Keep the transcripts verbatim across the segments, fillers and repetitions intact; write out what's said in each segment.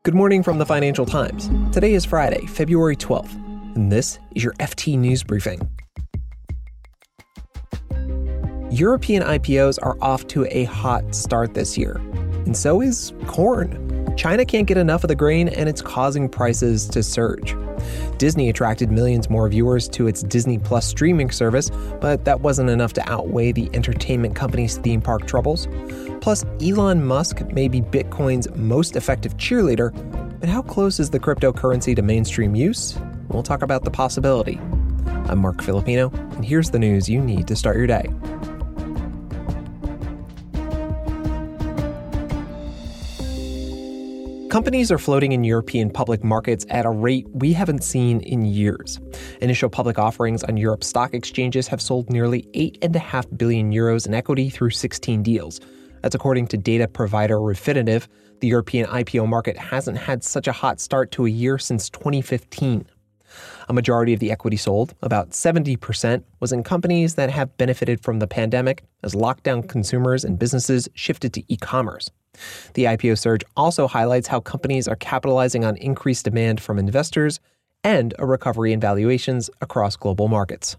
Good morning from the Financial Times. Today is Friday, February twelfth, and this is your F T News Briefing. European I P Os are off to a hot start this year, and so is corn. China can't get enough of the grain, and it's causing prices to surge. Disney attracted millions more viewers to its Disney Plus streaming service, but that wasn't enough to outweigh the entertainment company's theme park troubles. Plus, Elon Musk may be Bitcoin's most effective cheerleader, but how close is the cryptocurrency to mainstream use? We'll talk about the possibility. I'm Mark Filipino, and here's the news you need to start your day. Companies are floating in European public markets at a rate we haven't seen in years. Initial public offerings on Europe's stock exchanges have sold nearly eight point five billion euros in equity through sixteen deals. That's according to data provider Refinitiv. The European I P O market hasn't had such a hot start to a year since twenty fifteen. A majority of the equity sold, about seventy percent, was in companies that have benefited from the pandemic as lockdown consumers and businesses shifted to e-commerce. The I P O surge also highlights how companies are capitalizing on increased demand from investors and a recovery in valuations across global markets.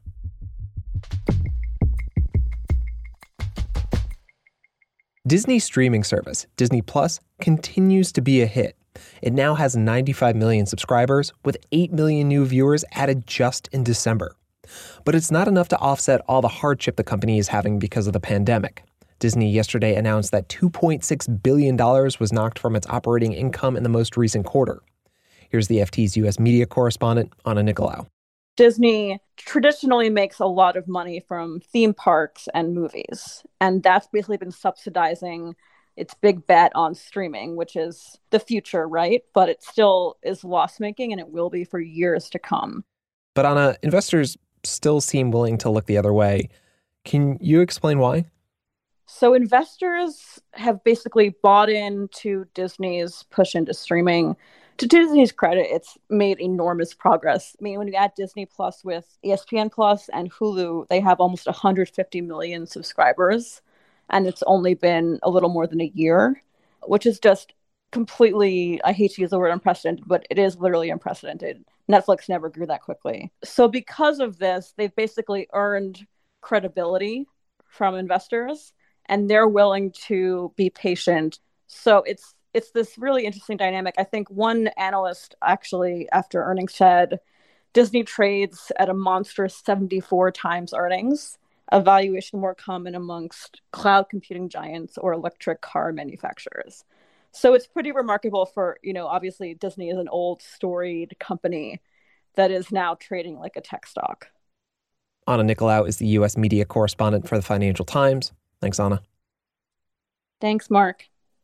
Disney's streaming service, Disney Plus, continues to be a hit. It now has ninety-five million subscribers, with eight million new viewers added just in December. But it's not enough to offset all the hardship the company is having because of the pandemic. Disney yesterday announced that two point six billion dollars was knocked from its operating income in the most recent quarter. Here's the F T's U S media correspondent, Anna Nicolaou. Disney traditionally makes a lot of money from theme parks and movies, and that's basically been subsidizing its big bet on streaming, which is the future, right? But it still is loss-making, and it will be for years to come. But Anna, investors still seem willing to look the other way. Can you explain why? So investors have basically bought into Disney's push into streaming. To Disney's credit, it's made enormous progress. I mean, when you add Disney Plus with E S P N Plus and Hulu, they have almost one hundred fifty million subscribers, and it's only been a little more than a year, which is just completely, I hate to use the word unprecedented, but it is literally unprecedented. Netflix never grew that quickly. So because of this, they've basically earned credibility from investors, and they're willing to be patient. So it's It's this really interesting dynamic. I think one analyst actually, after earnings, said Disney trades at a monstrous seventy-four times earnings, a valuation more common amongst cloud computing giants or electric car manufacturers. So it's pretty remarkable for, you know, obviously Disney is an old storied company that is now trading like a tech stock. Anna Nicolaou is the U S media correspondent for the Financial Times. Thanks, Anna. Thanks, Mark.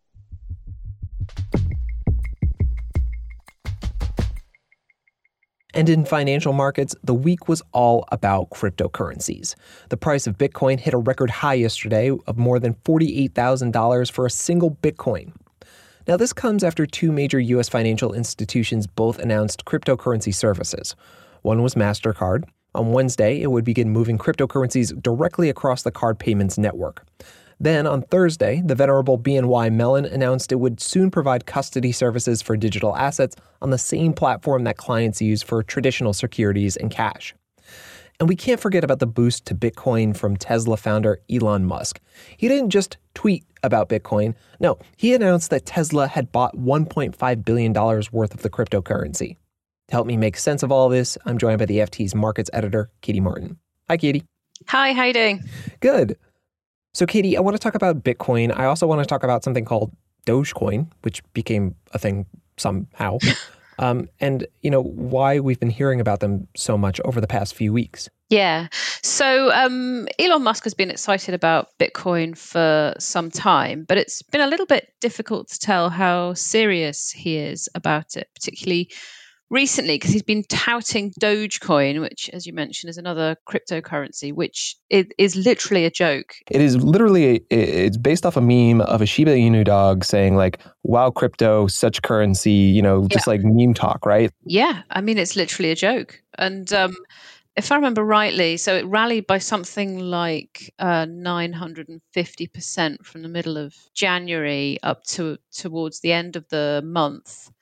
And in financial markets, the week was all about cryptocurrencies. The price of Bitcoin hit a record high yesterday of more than forty-eight thousand dollars for a single Bitcoin. Now, this comes after two major U S financial institutions both announced cryptocurrency services. One was MasterCard. On Wednesday, it would begin moving cryptocurrencies directly across the card payments network. Then, on Thursday, the venerable B N Y Mellon announced it would soon provide custody services for digital assets on the same platform that clients use for traditional securities and cash. And we can't forget about the boost to Bitcoin from Tesla founder Elon Musk. He didn't just tweet about Bitcoin. No, he announced that Tesla had bought one point five billion dollars worth of the cryptocurrency. To help me make sense of all this, I'm joined by the F T's markets editor, Katie Martin. Hi, Katie. Hi, how you doing? Good. So, Katie, I want to talk about Bitcoin. I also want to talk about something called Dogecoin, which became a thing somehow, um, and, you know, why we've been hearing about them so much over the past few weeks. Yeah. So um, Elon Musk has been excited about Bitcoin for some time, but it's been a little bit difficult to tell how serious he is about it, particularly recently, because he's been touting Dogecoin, which, as you mentioned, is another cryptocurrency, which is, is literally a joke. It is literally, it's based off a meme of a Shiba Inu dog saying like, wow, crypto, such currency, you know, just yeah. like meme talk, right? Yeah. I mean, it's literally a joke. And um, if I remember rightly, so it rallied by something like uh, nine hundred fifty percent from the middle of January up to towards the end of the month.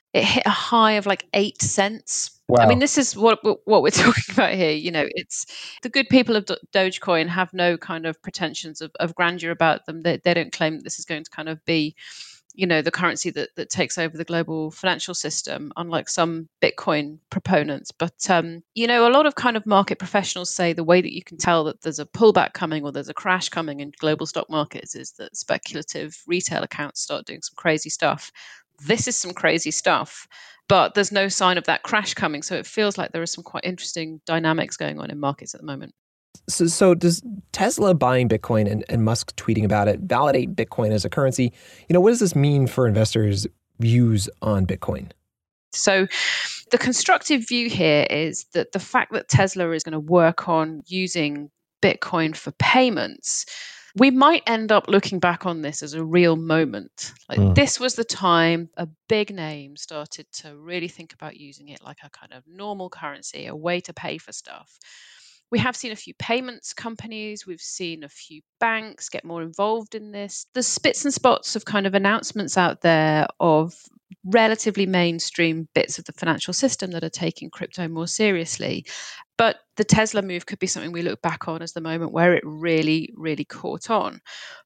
it hit a high of like eight cents. Wow. I mean, this is what what we're talking about here. You know, it's the good people of Do- Dogecoin have no kind of pretensions of, of grandeur about them. They, they don't claim that this is going to kind of be, you know, the currency that, that takes over the global financial system, unlike some Bitcoin proponents. But, um, you know, a lot of kind of market professionals say the way that you can tell that there's a pullback coming or there's a crash coming in global stock markets is that speculative retail accounts start doing some crazy stuff. This is some crazy stuff, but there's no sign of that crash coming. So it feels like there are some quite interesting dynamics going on in markets at the moment. So, so does Tesla buying Bitcoin and, and Musk tweeting about it validate Bitcoin as a currency? You know, what does this mean for investors' views on Bitcoin? So the constructive view here is that the fact that Tesla is going to work on using Bitcoin for payments, we might end up looking back on this as a real moment. Like mm. this was the time a big name started to really think about using it like a kind of normal currency, a way to pay for stuff. We have seen a few payments companies, we've seen a few banks get more involved in this. There's spits and spots of kind of announcements out there of relatively mainstream bits of the financial system that are taking crypto more seriously. But the Tesla move could be something we look back on as the moment where it really, really caught on.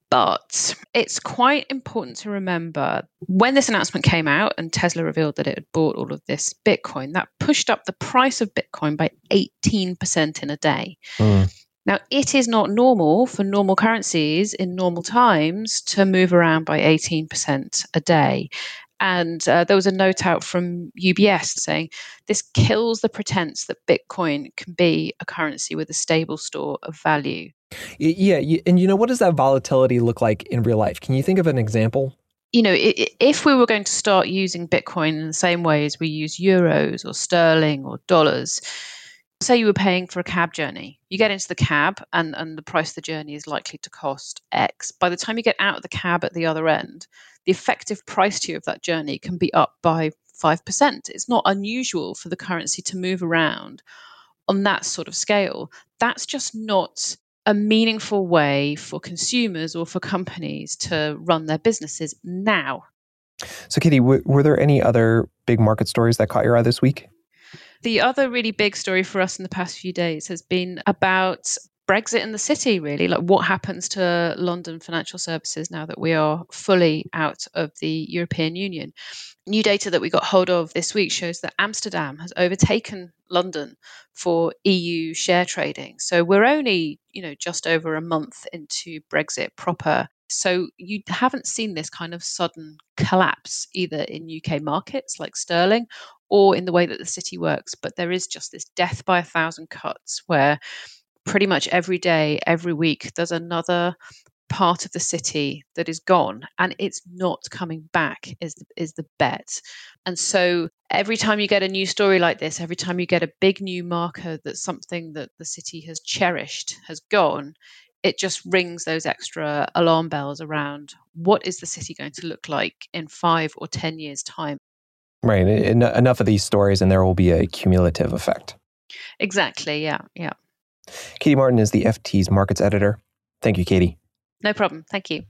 But it's quite important to remember when this announcement came out and Tesla revealed that it had bought all of this Bitcoin, that pushed up the price of Bitcoin by eighteen percent in a day. Mm. Now, it is not normal for normal currencies in normal times to move around by eighteen percent a day. And uh, there was a note out from U B S saying this kills the pretense that Bitcoin can be a currency with a stable store of value. Yeah. And, you know, what does that volatility look like in real life? Can you think of an example? You know, if we were going to start using Bitcoin in the same way as we use euros or sterling or dollars, say you were paying for a cab journey, you get into the cab and, and the price of the journey is likely to cost X. By the time you get out of the cab at the other end, the effective price to you of that journey can be up by five percent. It's not unusual for the currency to move around on that sort of scale. That's just not a meaningful way for consumers or for companies to run their businesses now. So, Katie, w- were there any other big market stories that caught your eye this week? The other really big story for us in the past few days has been about Brexit in the city, really. Like what happens to London financial services now that we are fully out of the European Union. New data that we got hold of this week shows that Amsterdam has overtaken London for E U share trading. So we're only, you know, just over a month into Brexit proper. So you haven't seen this kind of sudden collapse either in U K markets like sterling or in the way that the city works. But there is just this death by a thousand cuts where pretty much every day, every week, there's another part of the city that is gone and it's not coming back is the, is the bet. And so every time you get a new story like this, every time you get a big new marker that something that the city has cherished has gone, it just rings those extra alarm bells around what is the city going to look like in five or ten years' time. Right. En- enough of these stories and there will be a cumulative effect. Exactly. Yeah. Yeah. Katie Martin is the F T's markets editor. Thank you, Katie. No problem. Thank you.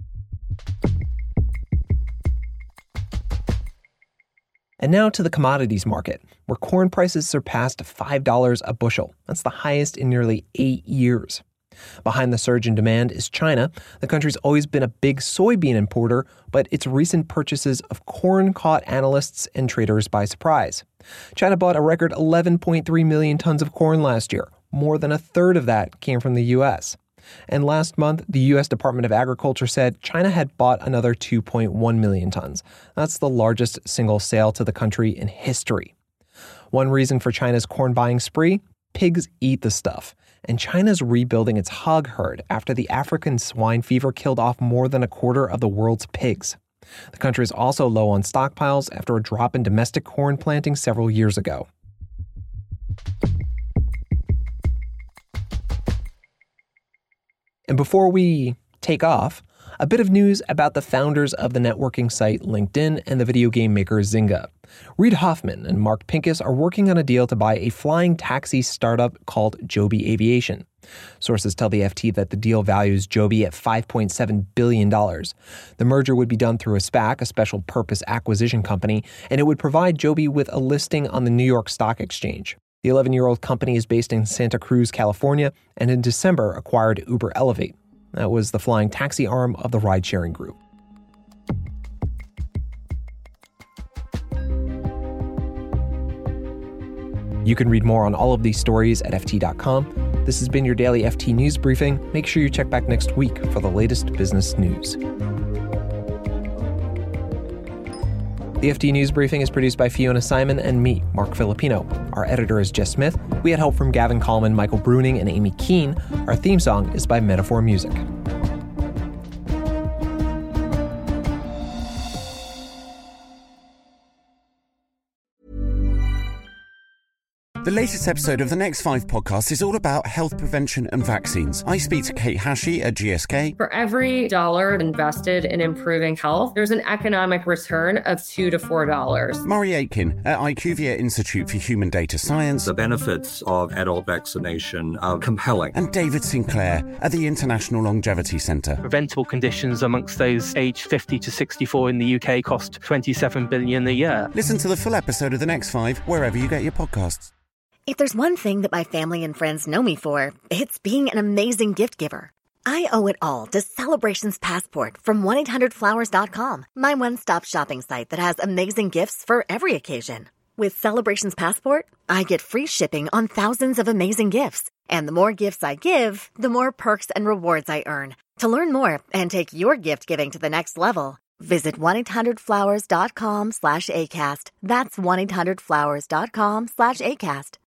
And now to the commodities market, where corn prices surpassed five dollars a bushel. That's the highest in nearly eight years. Behind the surge in demand is China. The country's always been a big soybean importer, but its recent purchases of corn caught analysts and traders by surprise. China bought a record eleven point three million tons of corn last year. More than a third of that came from the U S. And last month, the U S Department of Agriculture said China had bought another two point one million tons. That's the largest single sale to the country in history. One reason for China's corn buying spree? Pigs eat the stuff. And China's rebuilding its hog herd after the African swine fever killed off more than a quarter of the world's pigs. The country is also low on stockpiles after a drop in domestic corn planting several years ago. And before we take off, a bit of news about the founders of the networking site LinkedIn and the video game maker Zynga. Reid Hoffman and Mark Pincus are working on a deal to buy a flying taxi startup called Joby Aviation. Sources tell the F T that the deal values Joby at five point seven billion dollars. The merger would be done through a SPAC, a special purpose acquisition company, and it would provide Joby with a listing on the New York Stock Exchange. The eleven-year-old company is based in Santa Cruz, California, and in December acquired Uber Elevate. That was the flying taxi arm of the ride-sharing group. You can read more on all of these stories at F T dot com. This has been your daily F T News Briefing. Make sure you check back next week for the latest business news. The F T News Briefing is produced by Fiona Simon and me, Mark Filipino. Our editor is Jess Smith. We had help from Gavin Kallman, Michael Bruning, and Amy Keene. Our theme song is by Metaphor Music. The latest episode of the Next Five podcast is all about health prevention and vaccines. I speak to Kate Hashi at G S K. For every dollar invested in improving health, there's an economic return of two to four dollars. Murray Aitken at IQVIA Institute for Human Data Science. The benefits of adult vaccination are compelling. And David Sinclair at the International Longevity Centre. Preventable conditions amongst those aged fifty to sixty-four in the U K cost twenty-seven billion dollars a year. Listen to the full episode of The Next Five wherever you get your podcasts. If there's one thing that my family and friends know me for, it's being an amazing gift giver. I owe it all to Celebrations Passport from one eight hundred flowers dot com, my one-stop shopping site that has amazing gifts for every occasion. With Celebrations Passport, I get free shipping on thousands of amazing gifts. And the more gifts I give, the more perks and rewards I earn. To learn more and take your gift giving to the next level, visit one eight hundred flowers dot com slash ACAST. That's one eight hundred flowers dot com slash ACAST.